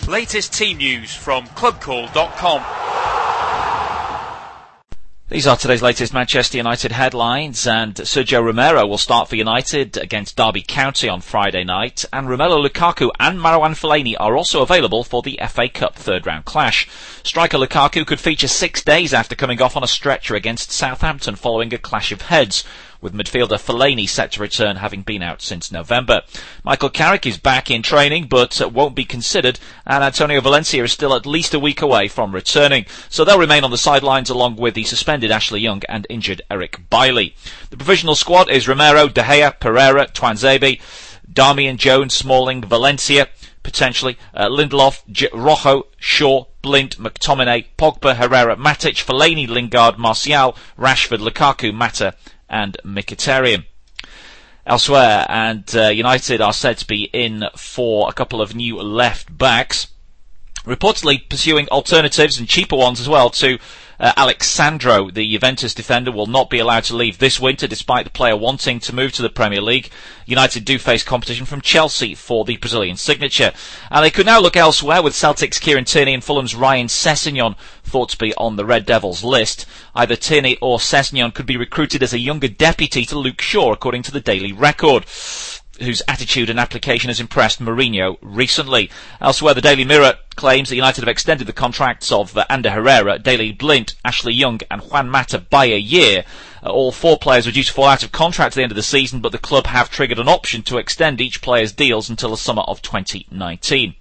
Latest team news from clubcall.com. These are today's latest Manchester United headlines, and Sergio Romero will start for United against Derby County on Friday night, and Romelu Lukaku and Marouane Fellaini are also available for the FA Cup third-round clash. Striker Lukaku could feature 6 days after coming off on a stretcher against Southampton following a clash of heads, with midfielder Fellaini set to return, having been out since November. Michael Carrick is back in training, but won't be considered, and Antonio Valencia is still at least a week away from returning, so they'll remain on the sidelines along with the suspended Ashley Young and injured Eric Bailly. The provisional squad is Romero, De Gea, Pereira, Tuanzebe, Darmian, Jones, Smalling, Valencia, potentially Lindelof, Rojo, Shaw, Blind, McTominay, Pogba, Herrera, Matic, Fellaini, Lingard, Martial, Rashford, Lukaku, Mata and Mkhitaryan. Elsewhere, and United are said to be in for a couple of new left backs, reportedly pursuing alternatives and cheaper ones as well to Alex Sandro. The Juventus defender will not be allowed to leave this winter despite the player wanting to move to the Premier League. United do face competition from Chelsea for the Brazilian signature. And they could now look elsewhere, with Celtic's Kieran Tierney and Fulham's Ryan Sessegnon thought to be on the Red Devils list. Either Tierney or Sessegnon could be recruited as a younger deputy to Luke Shaw, according to the Daily Record, whose attitude and application has impressed Mourinho recently. Elsewhere, the Daily Mirror claims that United have extended the contracts of Ander Herrera, Daley Blind, Ashley Young and Juan Mata by a year. All four players were due to fall out of contract at the end of the season, but the club have triggered an option to extend each player's deals until the summer of 2019.